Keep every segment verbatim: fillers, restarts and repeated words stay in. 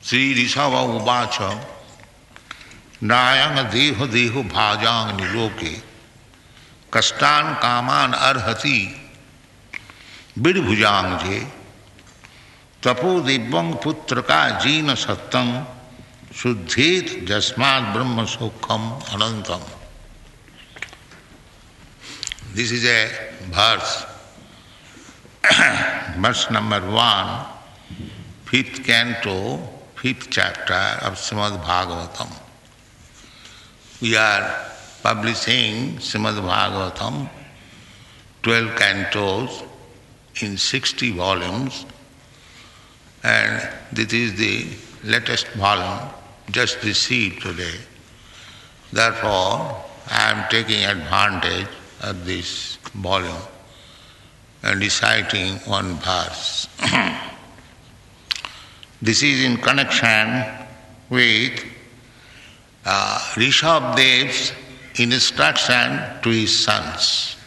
Sri Rishabha Uvacha Nayang Deho Deho Bhajang Niloke Kastan Kaman Arhati Bidbhujang Je Tapo Dibbang Putraka Jina Sattang Suddhet Jasmad Brahma Sukham Anantam. This is a verse, verse number one, fifth canto, fifth chapter of Srimad Bhagavatam. We are publishing Srimad Bhagavatam, twelve cantos in sixty volumes, and this is the latest volume just received today. Therefore, I am taking advantage of this volume and reciting one verse. This is in connection with uh, Rishabdev's instruction to his sons.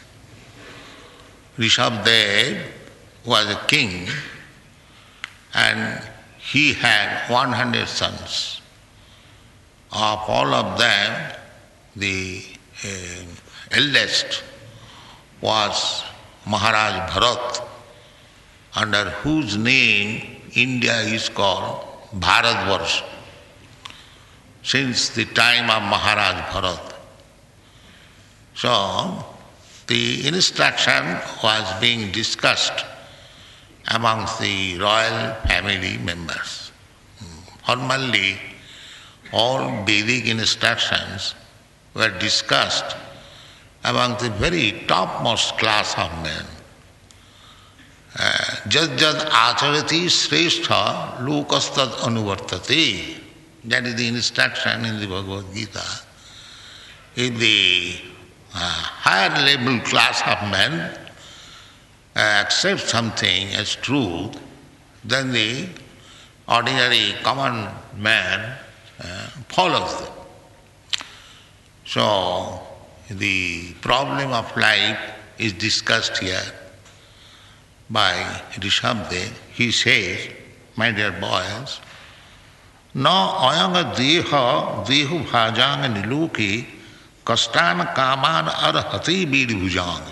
Rishabdev was a king and he had one hundred sons. Of all of them, the uh, eldest was Maharaj Bharat, under whose name India is called Bharatvarsh since the time of Maharaj Bharat. So, the instruction was being discussed amongst the royal family members. Formally, all Vedic instructions were discussed among the very topmost class of men. Jad jad acharati shrestha lokastad anuvartate. That is the instruction in the Bhagavad Gita. If the uh, higher level class of men uh, accept something as truth, then the ordinary common man uh, follows them. So, the problem of life is discussed here by Rishabdev. He says, my dear boys, na ayanga deha dehu bhajang niloke kastan kaman arhati bidbhujang.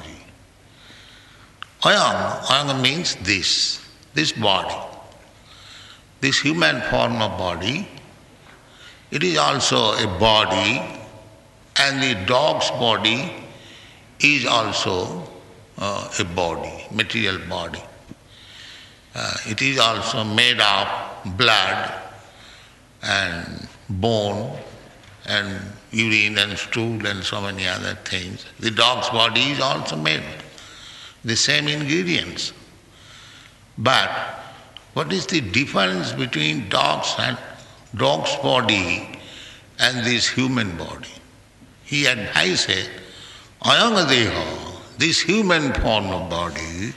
Ayam, ayanga means this, this body, this human form of body. It is also a body, and the dog's body is also uh, a body, material body. Uh, it is also made of blood and bone and urine and stool and so many other things. The dog's body is also made the same ingredients. But what is the difference between dogs and dog's body and this human body? He advises, ayanga this human form of body,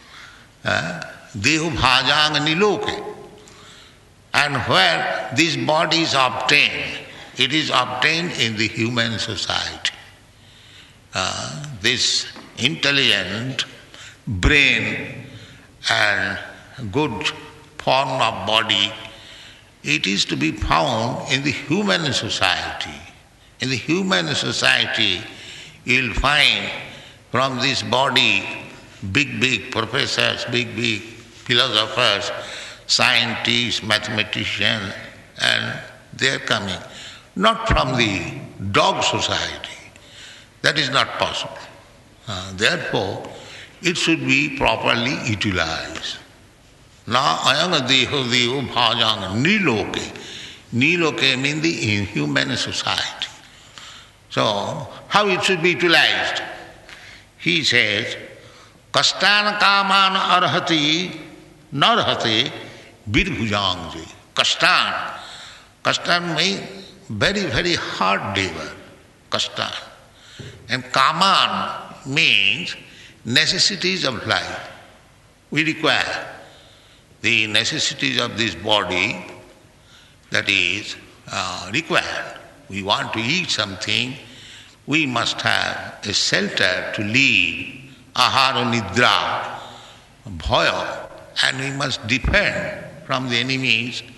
dehu bhajang niloke. And where this body is obtained, it is obtained in the human society. Uh, this intelligent brain and good form of body, it is to be found in the human society. In the human society, you will find from this body big, big professors, big, big philosophers, scientists, mathematicians, and they are coming. Not from the dog society. That is not possible. Uh, therefore, it should be properly utilized. Na ayanga deho deho bhajang niloke. Niloke means the inhuman society. So, how it should be utilized? He says, kastan kaman arhati narhati bidbhujangji. Kastan. Kastan means very, very hard labor. Kastan. And kaman means necessities of life. We require the necessities of this body, that is uh, required. We want to eat something, we must have a shelter to live, ahara nidra, bhaya, and we must defend from the enemies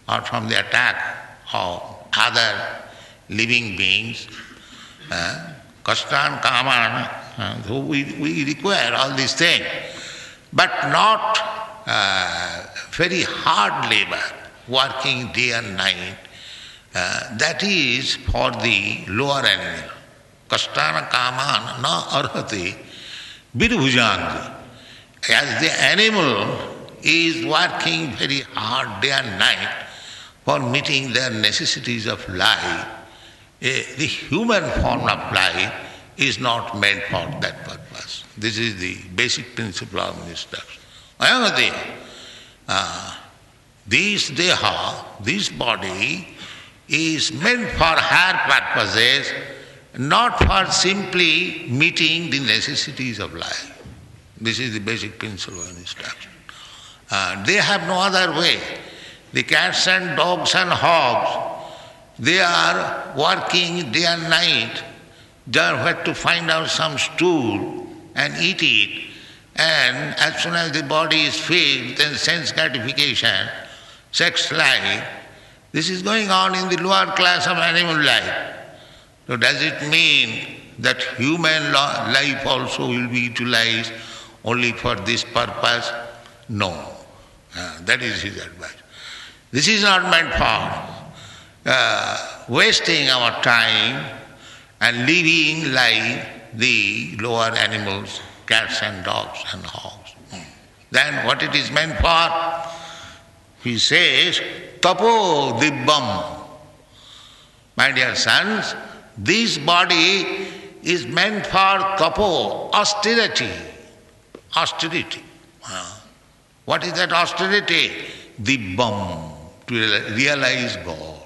or from the attack of other living beings. Uh, Kastan, Kaman, uh, so we, we require all these things, but not uh, very hard labor, working day and night. Uh, that is for the lower animal. Kastana kaman na arhati birubhujanti. As the animal is working very hard day and night for meeting their necessities of life, eh, the human form of life is not meant for that purpose. This is the basic principle of instruction. Ayamati, uh, this deha, this body, is meant for higher purposes, not for simply meeting the necessities of life. This is the basic principle of instruction. Uh, they have no other way. The cats and dogs and hogs, they are working day and night. They have to find out some stool and eat it. And as soon as the body is filled, then sense gratification, sex life, this is going on in the lower class of animal life. So does it mean that human life also will be utilized only for this purpose? No. Uh, that is his advice. This is not meant for uh, wasting our time and living like the lower animals, cats and dogs and hogs. Then what it is meant for? He says, tapo dibbam. My dear sons, this body is meant for tapo, austerity. Austerity. Uh, what is that austerity? Dibbam, to realize God.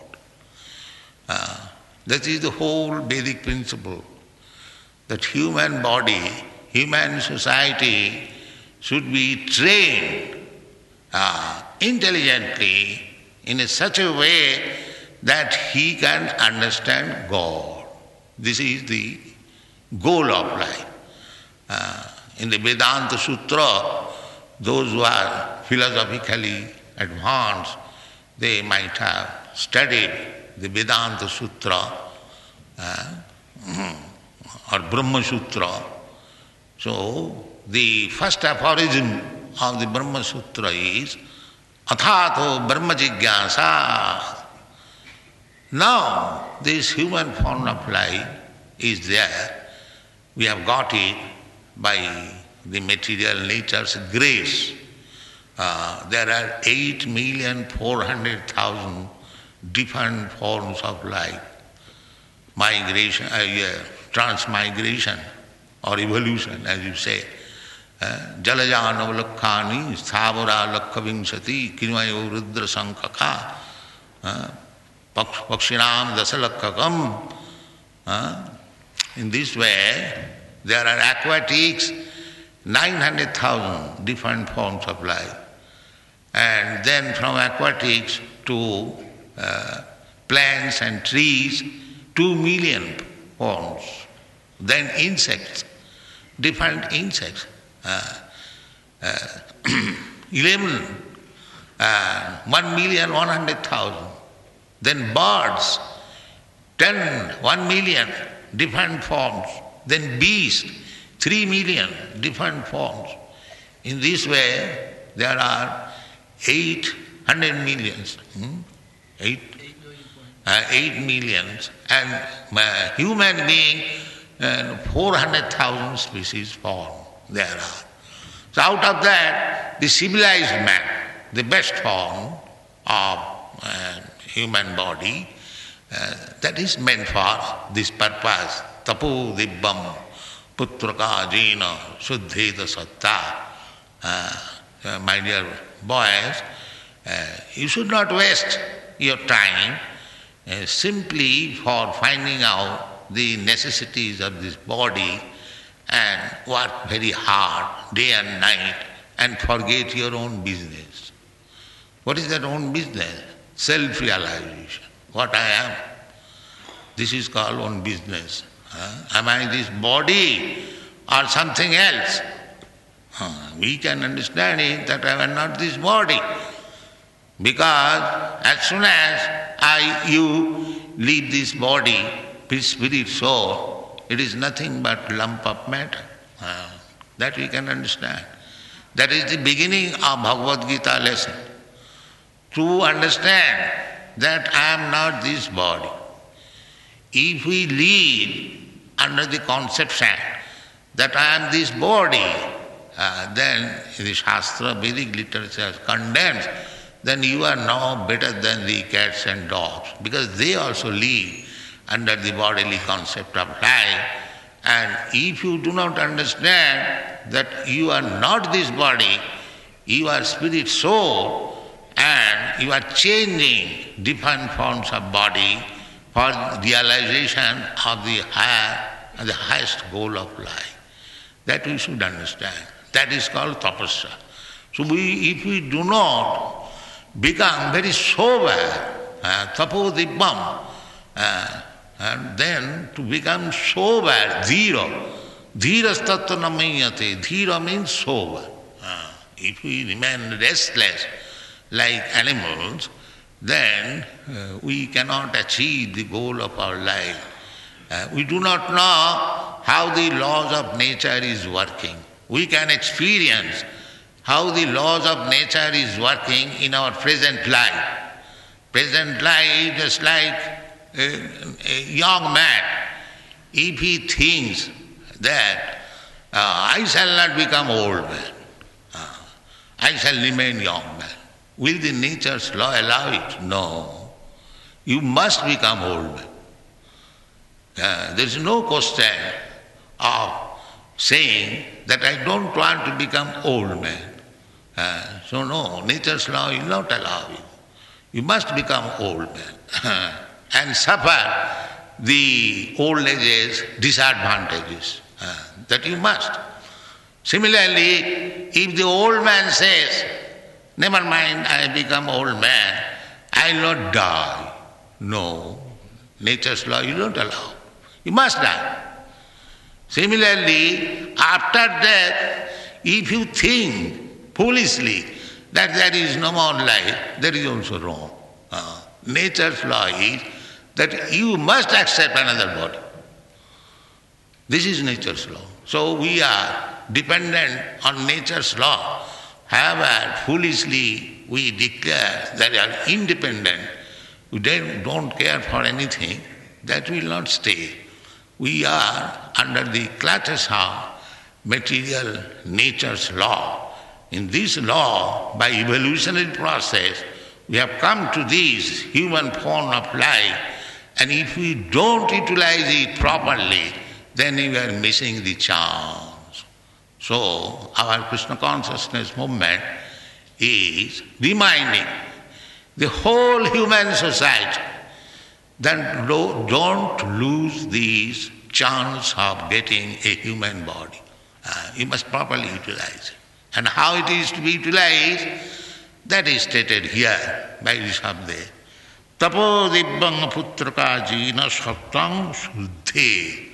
Uh, that is the whole Vedic principle, that human body, human society should be trained uh, intelligently in a such a way that he can understand God. This is the goal of life. Uh, in the Vedanta Sutra, those who are philosophically advanced, they might have studied the Vedanta Sutra uh, or Brahma Sutra. So, the first aphorism of the Brahma Sutra is Athato Brahma Jigyasa. Now, this human form of life is there. We have got it by the material nature's grace. Uh, there are eight million four hundred thousand different forms of life. Migration, uh, yeah, transmigration or evolution, as you say. Jalaja navalakhani sthavara lakhavimsati kinvayo rudra sankaka pakshinam dasalakkhakam. In this way, there are aquatics, nine hundred thousand different forms of life. And then from aquatics to uh, plants and trees, two million forms. Then insects, different insects. Uh, uh, eleven, uh, one million one hundred thousand. Then birds, ten, one million different forms. Then bees, three million different forms. In this way, there are eight hundred millions, hmm? eight, uh, eight millions, and uh, human being, uh, four hundred thousand species form there are. So out of that, the civilized man, the best form of uh, human body, uh, that is meant for this purpose. Tapo dibbam putraka jena suddheta satta. Uh, uh, my dear boys, uh, you should not waste your time uh, simply for finding out the necessities of this body and work very hard day and night and forget your own business. What is that own business? Self-realization. What I am. This is called own business. Uh, am I this body or something else? Uh, we can understand it that I am not this body. Because as soon as I, you leave this body, spirit, soul, it is nothing but lump of matter. Uh, that we can understand. That is the beginning of Bhagavad Gita lesson. To understand that I am not this body. If we live under the conception that I am this body, uh, then the Shastra, Vedic literature condemns, then you are now better than the cats and dogs, because they also live under the bodily concept of life. And if you do not understand that you are not this body, you are spirit, soul, and you are changing different forms of body for realization of the higher and the highest goal of life. That we should understand. That is called tapasya. So we, if we do not become very sober, uh, tapodibbam, uh, and then to become sober, dhira, dhira tattva namayate, dhira means sober. Uh, if we remain restless like animals, then uh, we cannot achieve the goal of our life. Uh, we do not know how the laws of nature is working. We can experience how the laws of nature is working in our present life. Present life is just like a, a young man. If he thinks that uh, I shall not become old man, uh, I shall remain young man, will the nature's law allow it? No. You must become old man. Uh, there is no question of saying that I don't want to become old man. Uh, so no, nature's law will not allow you. You must become old man and suffer the old age's disadvantages. Uh, that you must. Similarly, if the old man says, never mind, I become old man, I will not die. No, nature's law you don't allow. You must die. Similarly, after death, if you think foolishly that there is no more life, that is also wrong. Uh, nature's law is that you must accept another body. This is nature's law. So we are dependent on nature's law. However, foolishly we declare that we are independent, we don't care for anything, that will not stay. We are under the clutches of material nature's law. In this law, by evolutionary process, we have come to this human form of life, and if we don't utilize it properly, then we are missing the chance. So, our Krishna consciousness movement is reminding the whole human society that don't lose this chance of getting a human body. Uh, you must properly utilize it. And how it is to be utilized, that is stated here by Rishabdev. Tapo dibbang putraka jina sattang suddhe.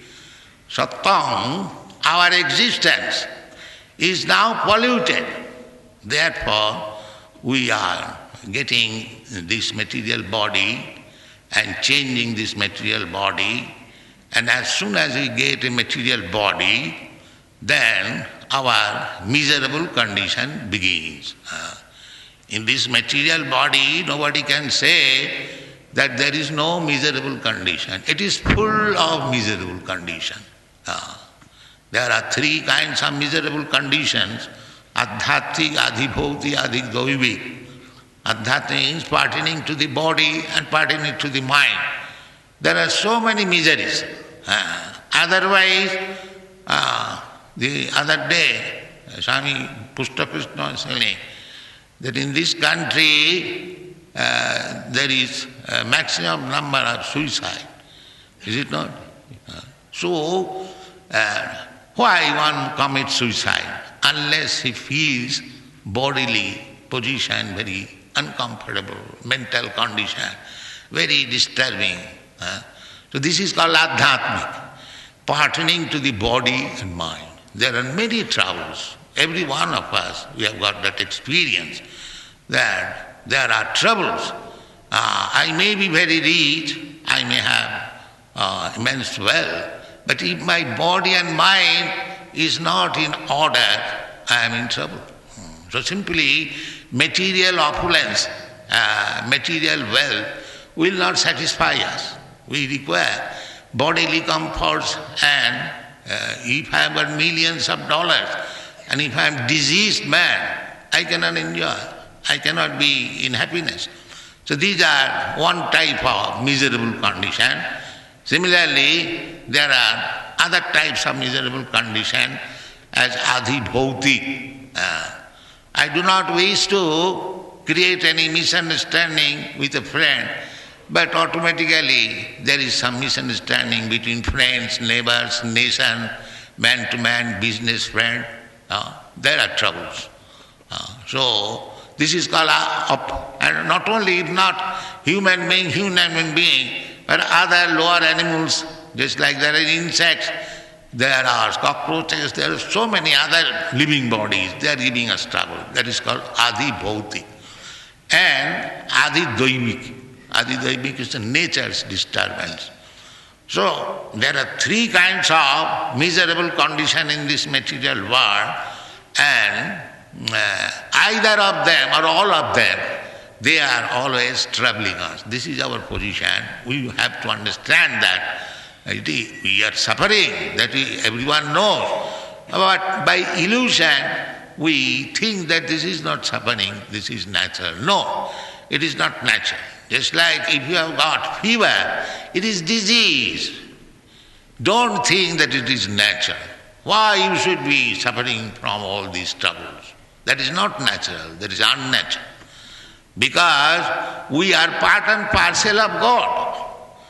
Sattang, our existence, is now polluted. Therefore, we are getting this material body and changing this material body. And as soon as we get a material body, then our miserable condition begins. Uh, in this material body, nobody can say that there is no miserable condition. It is full of miserable condition. Uh, there are three kinds of miserable conditions: adhyatmik, adhibhauti, adhidovivik. Adhyatmik means pertaining to the body and pertaining to the mind. There are so many miseries. Uh, otherwise, uh, the other day, Swami Pushtakrishna was saying that in this country uh, there is a maximum number of suicide. Is it not? Uh, so, uh, why one commits suicide? Unless he feels bodily position very uncomfortable, mental condition, very disturbing. Uh, so this is called adhyatmik, pertaining to the body and mind. There are many troubles. Every one of us, we have got that experience that there are troubles. Uh, I may be very rich, I may have uh, immense wealth, but if my body and mind is not in order, I am in trouble. So simply material opulence, uh, material wealth will not satisfy us. We require bodily comforts, and uh, if I have got millions of dollars and if I am diseased man, I cannot enjoy. I cannot be in happiness. So these are one type of miserable condition. Similarly, there are other types of miserable condition as adhibhautik. Uh, I do not wish to create any misunderstanding with a friend, but automatically there is some misunderstanding between friends, neighbors, nation, man-to-man, business friend. Uh, there are troubles. Uh, so this is called up, and not only if not human being, human being, but other lower animals, just like there are insects, there are cockroaches, there are so many other living bodies, they are giving us trouble. That is called adhibhautik. And adhidaivik. Adhidaivik is the nature's disturbance. So there are three kinds of miserable condition in this material world, and uh, either of them or all of them, they are always troubling us. This is our position. We have to understand that it is, we are suffering, that we, everyone knows. But by illusion, we think that this is not suffering, this is natural. No, it is not natural. Just like if you have got fever, it is disease. Don't think that it is natural. Why you should be suffering from all these troubles? That is not natural, that is unnatural. Because we are part and parcel of God.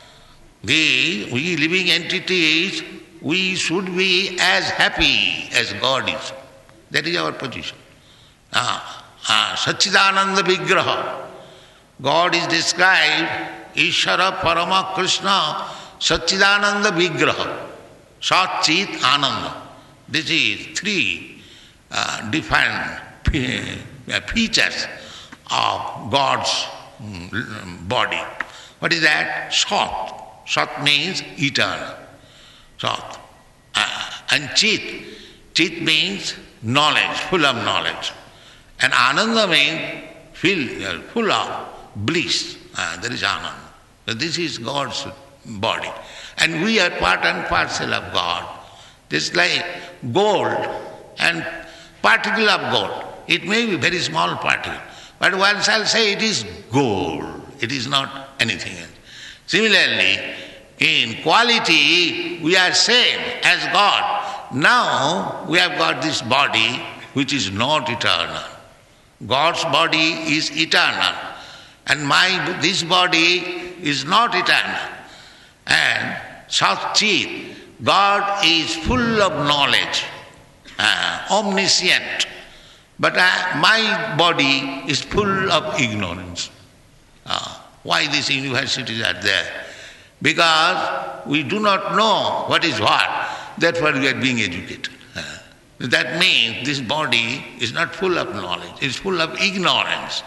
We, we living entities, we should be as happy as God is. That is our position. Ah, ah, Satchidananda Vigraha. God is described, Ishvara Parama Krishna Satchidananda Vigraha. Satchit Ananda. This is three uh, different features of God's body. What is that? Sat. Sat means eternal. Sat. Uh, and Chit. Chit means knowledge, full of knowledge. And Ananda means fill, full of bliss. Uh, there is Ananda. So this is God's body. And we are part and parcel of God. Just like gold and particle of gold. It may be very small particle, but one shall say it is gold. It is not anything else. Similarly, in quality, we are same as God. Now, we have got this body which is not eternal. God's body is eternal. And my this body is not eternal. And Satchit, God is full of knowledge, uh, omniscient. But uh, my body is full of ignorance. Uh, why these universities are there? Because we do not know what is what. Therefore we are being educated. Uh, that means this body is not full of knowledge. It is full of ignorance.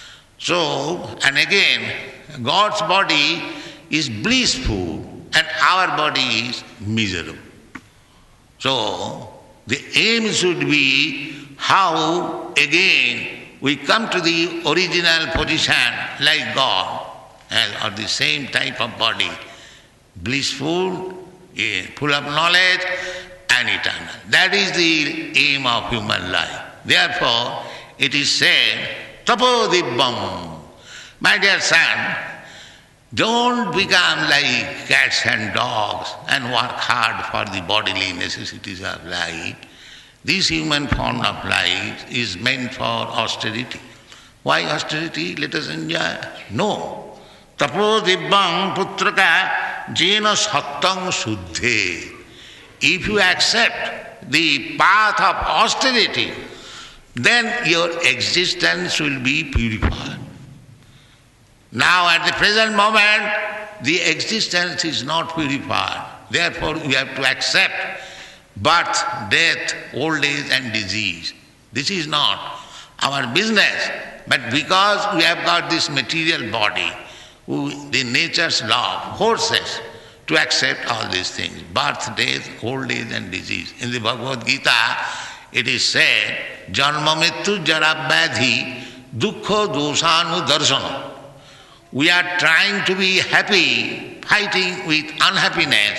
So, and again, God's body is blissful and our body is miserable. So, the aim should be how again we come to the original position like God, or the same type of body, blissful, full of knowledge and eternal. That is the aim of human life. Therefore, it is said, Tapodibbam. My dear son, don't become like cats and dogs and work hard for the bodily necessities of life. This human form of life is meant for austerity. Why austerity? Let us enjoy. No. Tapodibbam putraka jena sattang suddhe. If you accept the path of austerity, then your existence will be purified. Now at the present moment, the existence is not purified. Therefore we have to accept birth, death, old age and disease. This is not our business. But because we have got this material body, who, the nature's law forces to accept all these things, birth, death, old age and disease. In the Bhagavad Gita, it is said, Janma Mrityu Jara Vyadhi Dukkha Dosanu Darsana. We are trying to be happy, fighting with unhappiness,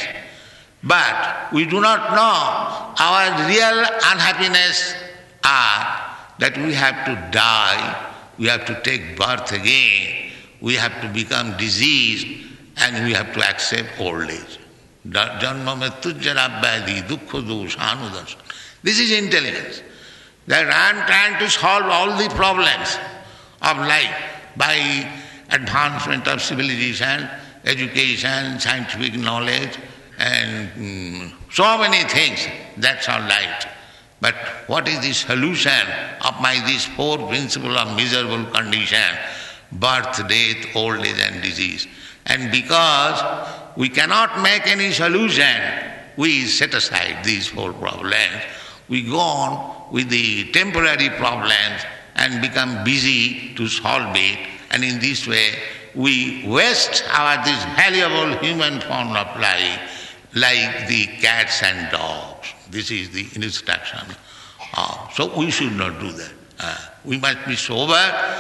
but we do not know our real unhappiness are that we have to die, we have to take birth again, we have to become diseased, and we have to accept old age. Janma Mrityu Jara Vyadhi Dukkha Dosanu Darsana. This is intelligence. That I am trying to solve all the problems of life by advancement of civilization, education, scientific knowledge, and mm, so many things. That's all right. But what is the solution of my this four principle of miserable condition? Birth, death, old age and disease. And because we cannot make any solution, we set aside these four problems. We go on with the temporary problems and become busy to solve it. And in this way, we waste our this valuable human form of life like the cats and dogs. This is the instruction. Uh, so we should not do that. Uh, we must be sober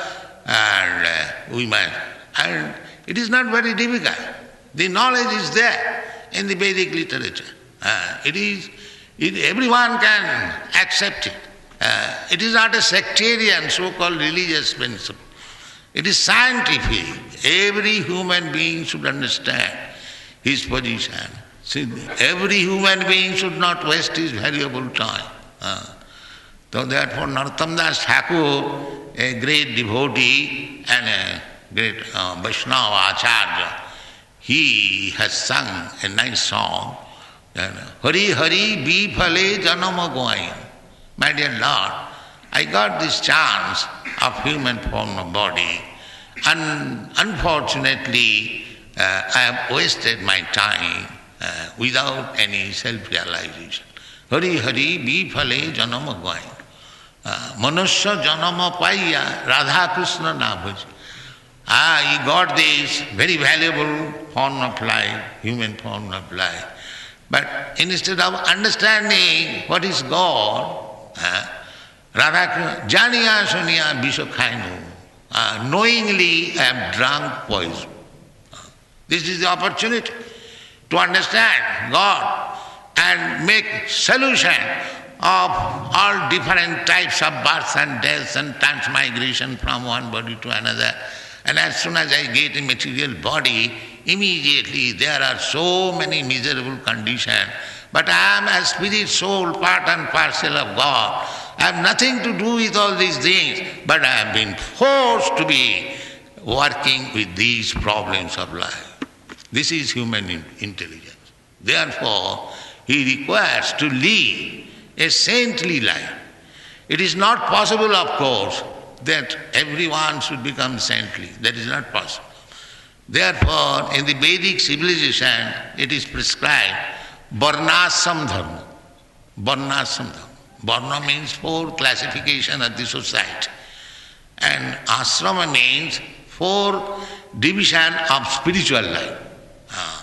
and uh, we must. And it is not very difficult. The knowledge is there in the Vedic literature. Uh, it is, it, everyone can accept it. Uh, it is not a sectarian, so-called religious principle. It is scientific. Every human being should understand his position. See, every human being should not waste his valuable time. Uh, so therefore, Narottam Das Thakur, a great devotee and a great uh, Vaishnava Acharya, he has sung a nice song, Hari Hari Bifale Janama Goain. My dear Lord, I got this chance of human form of body, and unfortunately uh, I have wasted my time uh, without any self-realization. Hari Hari Bifale Janama Goain. Manusya Janama Paya Radha Krishna Nabhaji. Ah, he got this very valuable form of life, human form of life. But instead of understanding what is God, uh, Radha Janiya Suniya Bisha uh, knowingly I have drunk poison. Uh, this is the opportunity to understand God and make solution of all different types of births and deaths and transmigration from one body to another. And as soon as I get a material body, immediately there are so many miserable conditions. But I am a spirit, soul, part and parcel of God. I have nothing to do with all these things, but I have been forced to be working with these problems of life. This is human intelligence. Therefore, he requires to live a saintly life. It is not possible, of course, that everyone should become saintly. That is not possible. Therefore, in the Vedic civilization, it is prescribed Varnasam Dharma. Varnasam Dharma. Varna means four classification of the society. And asrama means four division of spiritual life. Uh,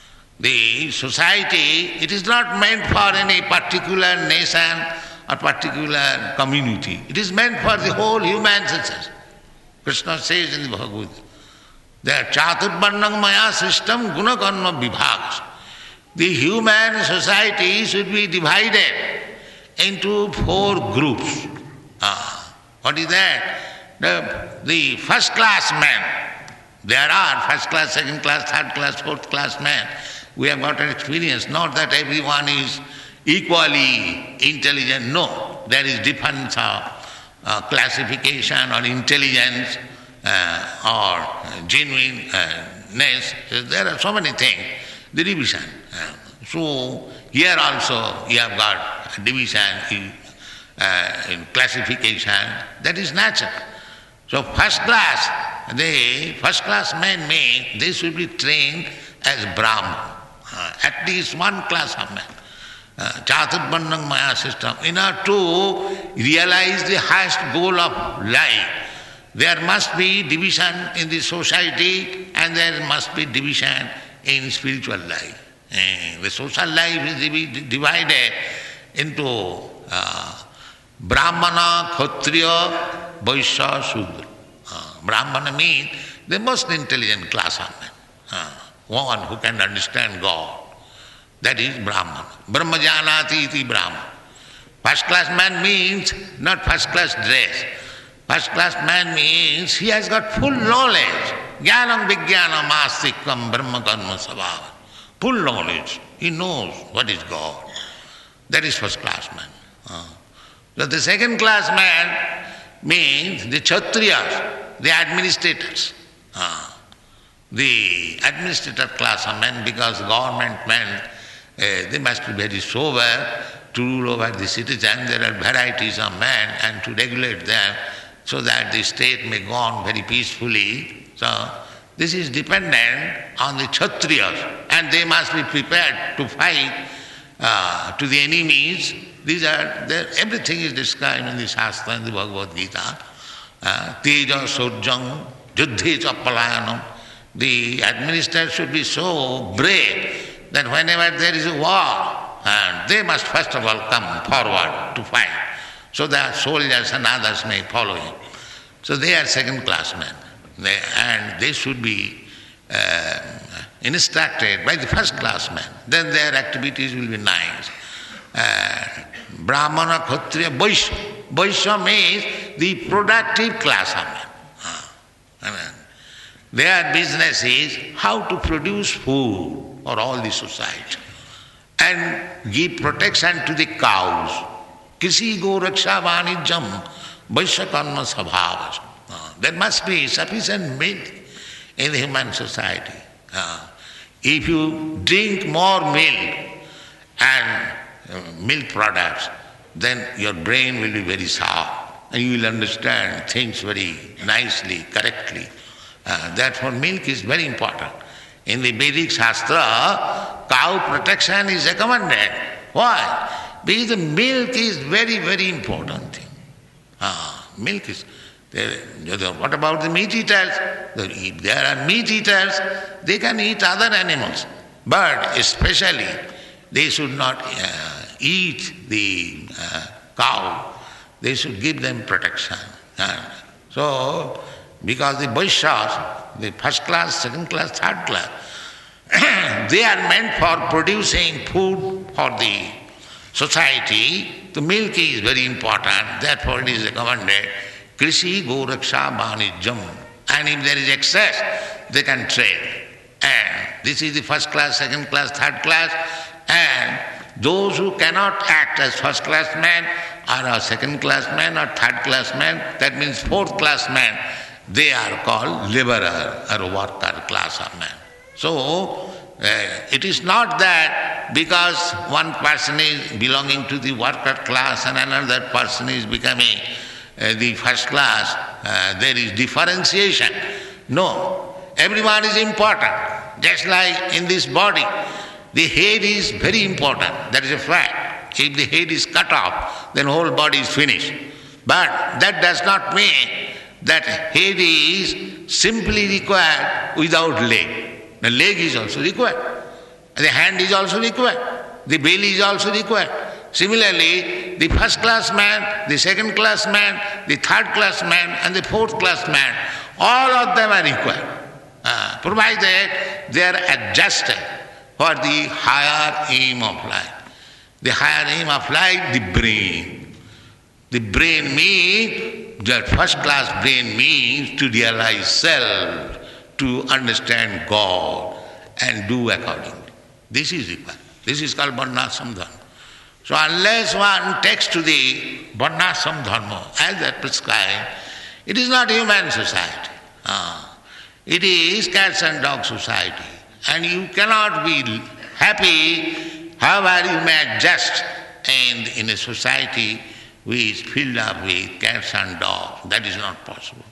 the society, it is not meant for any particular nation or particular community. It is meant for the whole human society. Krishna says in the Bhagavad Gita, that chaturvarnam maya system gunakarma vibhagas. The human society should be divided into four groups. Ah, what is that? The, the first class men. There are first class, second class, third class, fourth class men. We have got an experience. Not that everyone is equally intelligent. No, there is difference of uh, classification or intelligence uh, or genuineness. There are so many things. The division. Uh, so here also you have got a division in, uh, in classification. That is natural. So first class, they first class men may they should be trained as Brahman. Uh, at least one class of men. Chaturvarnam Maya system, in order to realize the highest goal of life, there must be division in the society and there must be division in spiritual life. And the social life is divi- divided into uh, Brahmana, Kshatriya, Vaishya, Shudra. Uh, Brahmana means the most intelligent class of men, uh, one who can understand God. That is Brahmana. Brahmajanati iti Brahmana. First class man means not first class dress. First class man means he has got full knowledge. Jnanam vijnanam astikam brahma karma sabhava. Full knowledge. He knows what is God. That is first class man. Uh. So the second class man means the Kshatriyas, the administrators. Uh. The administrator class of men, because government men, uh, they must be very sober to rule over the citizen. There are varieties of men and to regulate them so that the state may go on very peacefully. So this is dependent on the Kshatriyas, and they must be prepared to fight uh, to the enemies. These are, everything is described in the Shastra and the Bhagavad Gita. Teja Surjam, Juddhi Chapalayanam. The administrator should be so brave that whenever there is a war, and they must first of all come forward to fight, so that soldiers and others may follow him. So they are second-class men, they, and they should be uh, instructed by the first-class men. Then their activities will be nice. Uh, Brahmana, Kshatriya, Vaishya. Vaishya means the productive class of men. Uh, I mean, their business is how to produce food for all the society and give protection to the cows. Kisi go raksha vanijam vaishya karma sabhavas. Uh, there must be sufficient milk in the human society. Uh, if you drink more milk and uh, milk products, then your brain will be very sharp and you will understand things very nicely, correctly. Uh, therefore milk is very important. In the Vedic Shastra, cow protection is recommended. Why? Because the milk is very, very important thing. Ah, milk is... What about the meat eaters? If there are meat eaters, they can eat other animals. But especially, they should not uh, eat the uh, cow. They should give them protection. Uh, so, because the Vaishyas, the first class, second class, third class, they are meant for producing food for the society. The milk is very important, therefore it is recommended. Krishi Goraksha Banijam. And if there is excess, they can trade. And this is the first class, second class, third class. And those who cannot act as first class men or a second class men or third class men, that means fourth class men, they are called laborer or worker class of men. So, uh, it is not that because one person is belonging to the worker class and another person is becoming uh, the first class, uh, there is differentiation. No, everyone is important. Just like in this body, the head is very important. That is a fact. If the head is cut off, then whole body is finished. But that does not mean that head is simply required without leg. The leg is also required. The hand is also required. The belly is also required. Similarly, the first class man, the second class man, the third class man and the fourth class man, all of them are required. Uh, provided they are adjusted for the higher aim of life. The higher aim of life, the brain. The brain means, that first class brain means to realize self, to understand God and do accordingly. This is required. This is called Varnashram Dharma. So unless one takes to the Varnashram Dharma as that prescribed, it is not human society. Uh, it is cats and dog society. And you cannot be happy however you may adjust and in a society which is filled up with cats and dogs. That is not possible.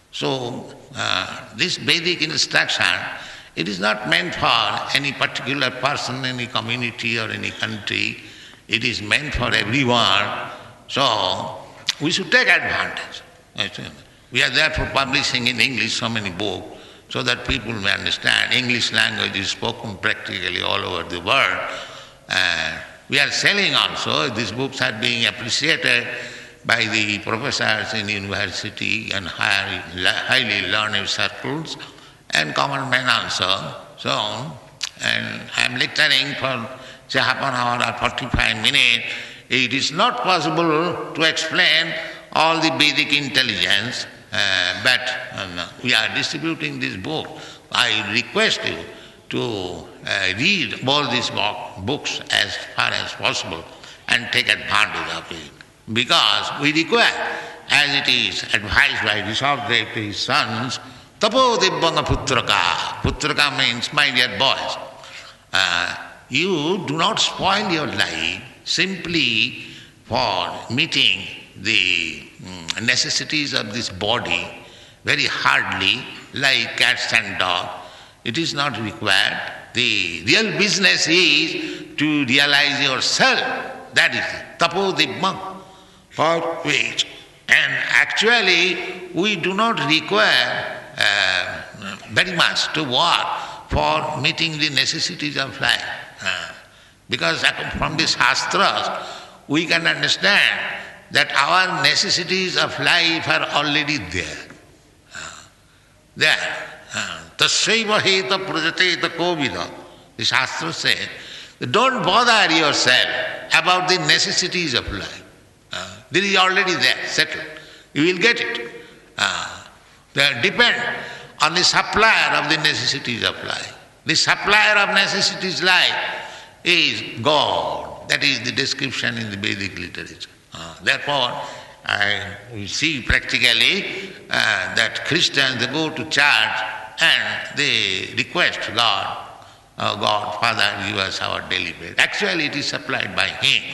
So uh, this Vedic instruction, it is not meant for any particular person, any community or any country. It is meant for everyone. So we should take advantage. We are therefore publishing in English so many books so that people may understand. English language is spoken practically all over the world. Uh, we are selling also. These books are being appreciated by the professors in university and high, highly learned circles and common men also. So, and I am lecturing for say half an hour or forty-five minutes. It is not possible to explain all the Vedic intelligence, uh, but um, we are distributing this book. I request you to uh, read all these book, books as far as possible and take advantage of it. Because we require, as it is advised by Rishabhdev to his sons, Tapo Dibbanga Putraka. Putraka means, my dear boys, uh, you do not spoil your life simply for meeting the mm, necessities of this body very hardly, like cats and dogs. It is not required. The real business is to realize yourself. That is Tapo Dibbanga. For which, and actually we do not require uh, very much to work for meeting the necessities of life. Uh, because from the Shastras we can understand that our necessities of life are already there. Uh, there. Tasyaiva heta prajateta kovida. The Shastras say, don't bother yourself about the necessities of life. Uh, this is already there, settled. You will get it. Uh, they depend on the supplier of the necessities of life. The supplier of necessities life is God. That is the description in the Vedic literature. Uh, therefore, I we see practically uh, that Christians, they go to church and they request God, oh God, Father, give us our daily bread. Actually, it is supplied by Him.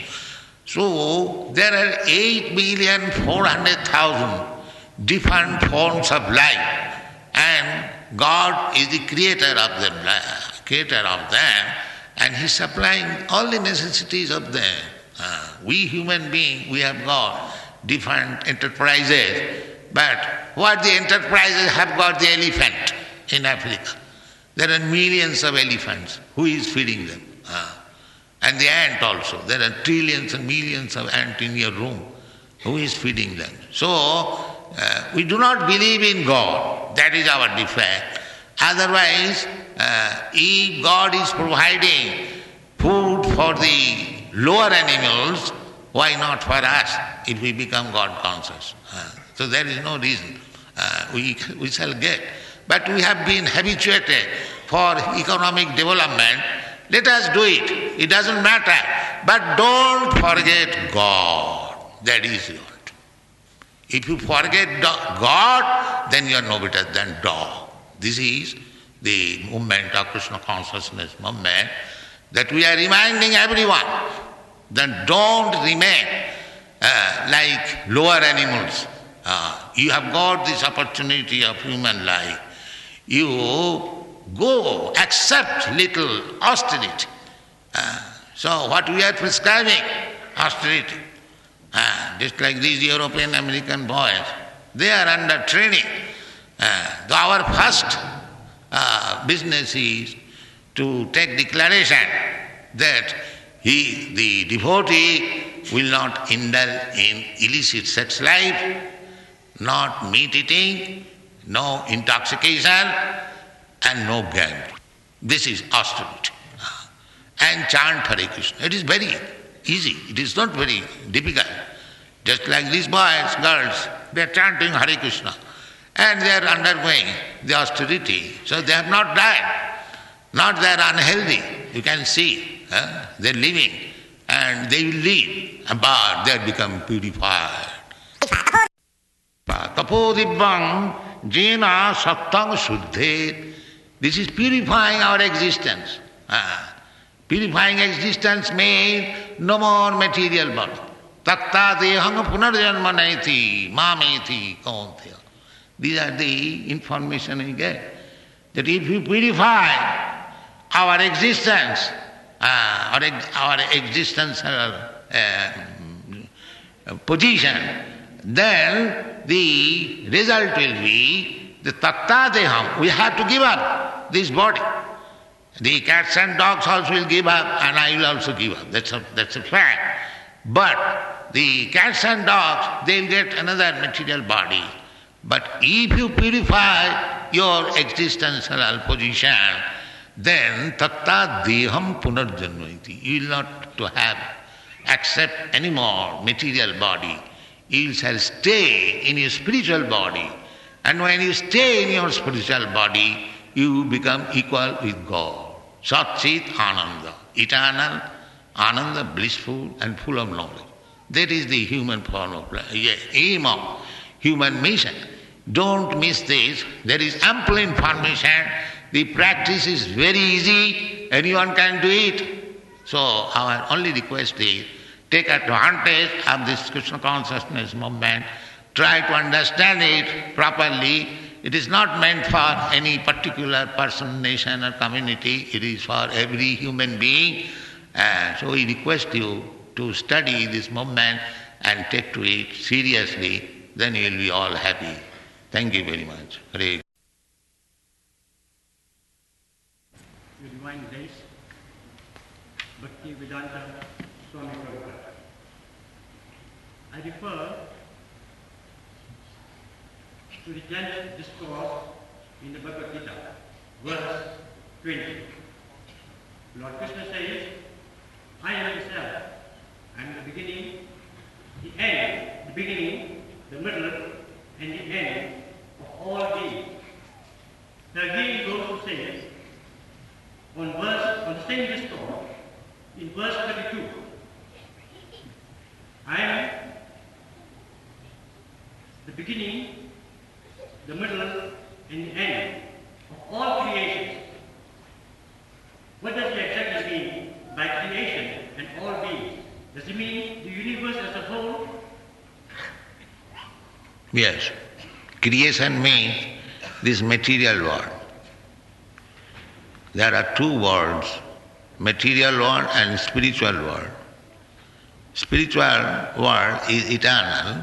So, there are eight million four hundred thousand different forms of life, and God is the creator of them, creator of them, and He is supplying all the necessities of them. Uh, we human beings, we have got different enterprises, but what the enterprises have got the elephant in Africa. There are millions of elephants. Who is feeding them? Uh, And the ant also. There are trillions and millions of ants in your room. Who is feeding them? So, uh, we do not believe in God. That is our defect. Otherwise, uh, if God is providing food for the lower animals, why not for us if we become God conscious? Uh, so there is no reason. Uh, we, we shall get. But we have been habituated for economic development. Let us do it. It doesn't matter. But don't forget God. That is your. If you forget God, then you are no better than dog. This is the movement of Krishna consciousness movement, that we are reminding everyone that don't remain uh, like lower animals. Uh, you have got this opportunity of human life. You go, accept little austerity. Uh, so what we are prescribing? Austerity. Uh, just like these European American boys, they are under training. Uh, our first uh, business is to take declaration that he, the devotee, will not indulge in illicit sex life, not meat eating, no intoxication, and no gambling. This is austerity. And chant Hare Krishna. It is very easy. It is not very difficult. Just like these boys, girls, they are chanting Hare Krishna. And they are undergoing the austerity. So they have not died. Not they are unhealthy. You can see. Uh, they are living. And they will live. But they have become purified. Tapo dibbang jena sattang suddhet. This is purifying our existence. Uh, purifying existence means no more material body. Takta dehang punarjanma naiti mameti kaunteya. These are the information we get. That if we purify our existence, uh, our, our existential uh, position, then the result will be the tatta deham. We have to give up this body. The cats and dogs also will give up, and I will also give up. That's a, that's a fact. But the cats and dogs, they'll get another material body. But if you purify your existential position, then tatta deham punarjanvaiti. You will not to have, accept any more material body. You shall stay in your spiritual body. And when you stay in your spiritual body, you become equal with God. Satchit Ananda, eternal, Ananda, blissful and full of knowledge. That is the human form of aim of human mission. Don't miss this. There is ample information. The practice is very easy. Anyone can do it. So our only request is, take advantage of this Krishna consciousness movement. Try to understand it properly. It is not meant for any particular person, nation or community. It is for every human being. Uh, so we request you to study this movement and take to it seriously. Then you will be all happy. Thank you very much. Hare. Your Divine Grace, Bhakti Vedanta Swami Prabhupada. I refer to the tenth discourse in the Bhagavad Gita, verse twenty. Lord Krishna says, I am the self, and the beginning, the end, the beginning, the middle, and the end of all beings. Now again he goes to say, on verse, on the same discourse, in verse thirty-two, I am the beginning, the middle, and the end of all creations. What does he exactly mean by creation and all beings? Does he mean the universe as a whole? Yes. Creation means this material world. There are two worlds, material world and spiritual world. Spiritual world is eternal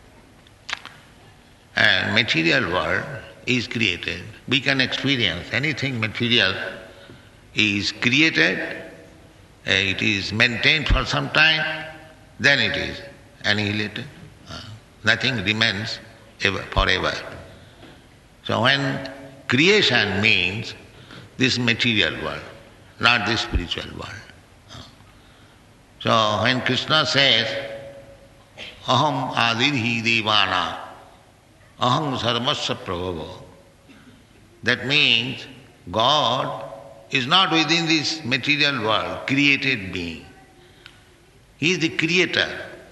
and material world is created. We can experience anything material is created, it is maintained for some time, then it is annihilated. Uh, nothing remains ever, forever. So when creation means this material world, not this spiritual world. Uh, so when Krishna says, Aham adirhi devana, Aham sarvasya prabhava, that means God is not within this material world, created being. He is the creator.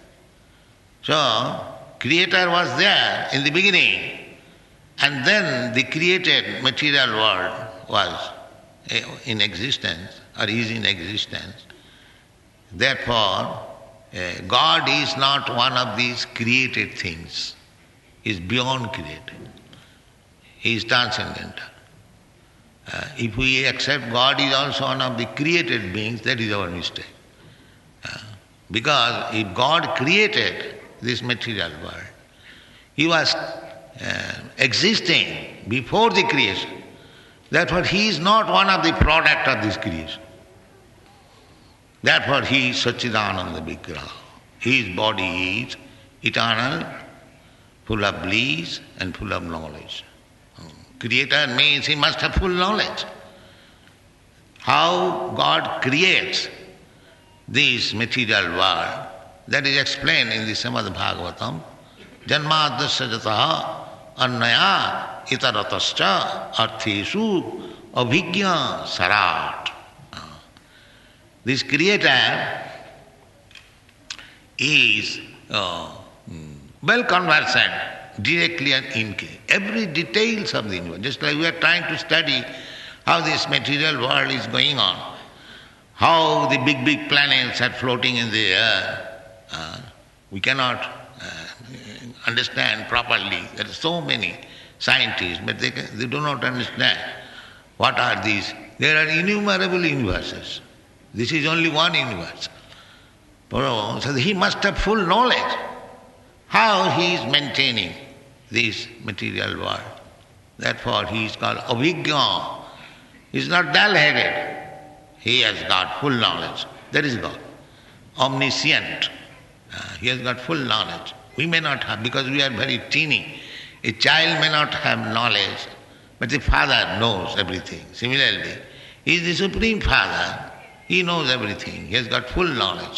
So, creator was there in the beginning, and then the created material world was in existence, or is in existence. Therefore, uh, God is not one of these created things. He is beyond created. He is transcendental. Uh, if we accept God is also one of the created beings, that is our mistake. Uh, because if God created this material world, He was uh, existing before the creation. Therefore, He is not one of the product of this creation. Therefore, He is Satchidananda Vigraha. His body is eternal, full of bliss and full of knowledge. Creator means he must have full knowledge. How God creates this material world, that is explained in the Srimad Bhagavatam. Janmadasya jataha annaya itaratascha artheshu abhigya sarat. This creator is uh, well conversant directly and indirectly. Every details of the universe. Just like we are trying to study how this material world is going on, how the big, big planets are floating in the air. Uh, we cannot uh, understand properly. There are so many scientists, but they, can, they do not understand what are these. There are innumerable universes. This is only one universe. So he must have full knowledge how he is maintaining this material world. Therefore he is called Abhigya. He is not dull-headed. He has got full knowledge. That is God. Omniscient. Uh, he has got full knowledge. We may not have, because we are very teeny. A child may not have knowledge, but the father knows everything. Similarly, he is the Supreme Father. He knows everything. He has got full knowledge.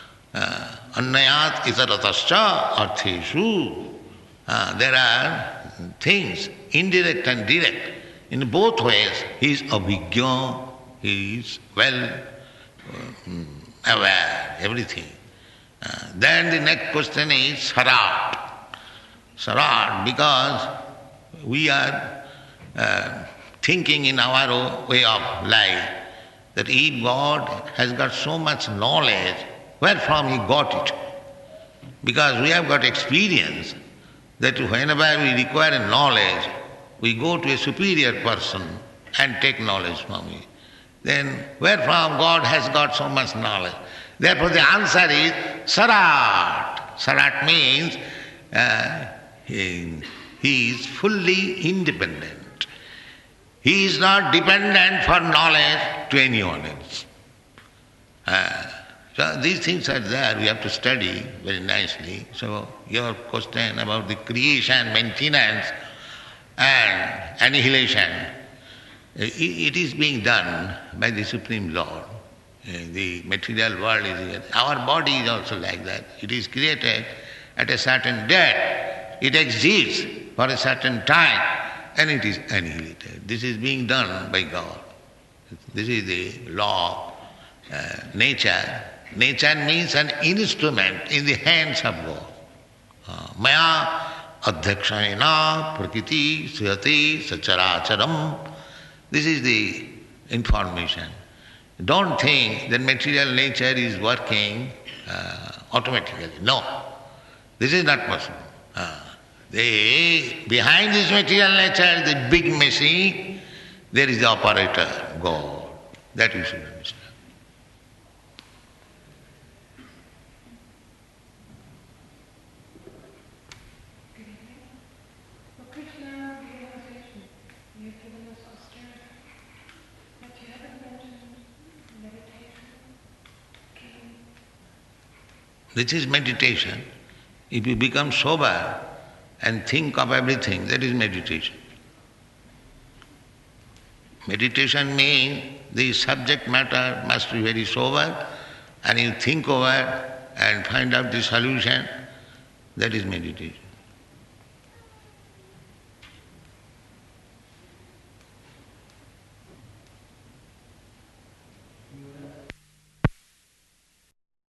Annayat itaratascha artheshu. There are things, indirect and direct. In both ways, he is abhigya. He is well uh, aware, everything. Uh, then the next question is sarat. Sarat, because we are uh, thinking in our own way of life that if God has got so much knowledge, where from he got it? Because we have got experience that whenever we require knowledge, we go to a superior person and take knowledge from him. Then where from God has got so much knowledge? Therefore the answer is sarat. Sarat means uh, he, he is fully independent. He is not dependent for knowledge to anyone else. Uh, so these things are there, we have to study very nicely. So your question about the creation, maintenance and annihilation, it is being done by the Supreme Lord. The material world is here. Our body is also like that. It is created at a certain date. It exists for a certain time and it is annihilated. This is being done by God. This is the law of uh, nature. Nature means an instrument in the hands of God. Maya adhyakshayena prakriti suyati sacharacharam. This is the information. Don't think that material nature is working uh, automatically. No, this is not possible. Uh, they, behind this material nature, the big machine, there is the operator, God. That you should understand. This is meditation. If you become sober and think of everything, that is meditation. Meditation means the subject matter must be very sober and you think over and find out the solution. That is meditation.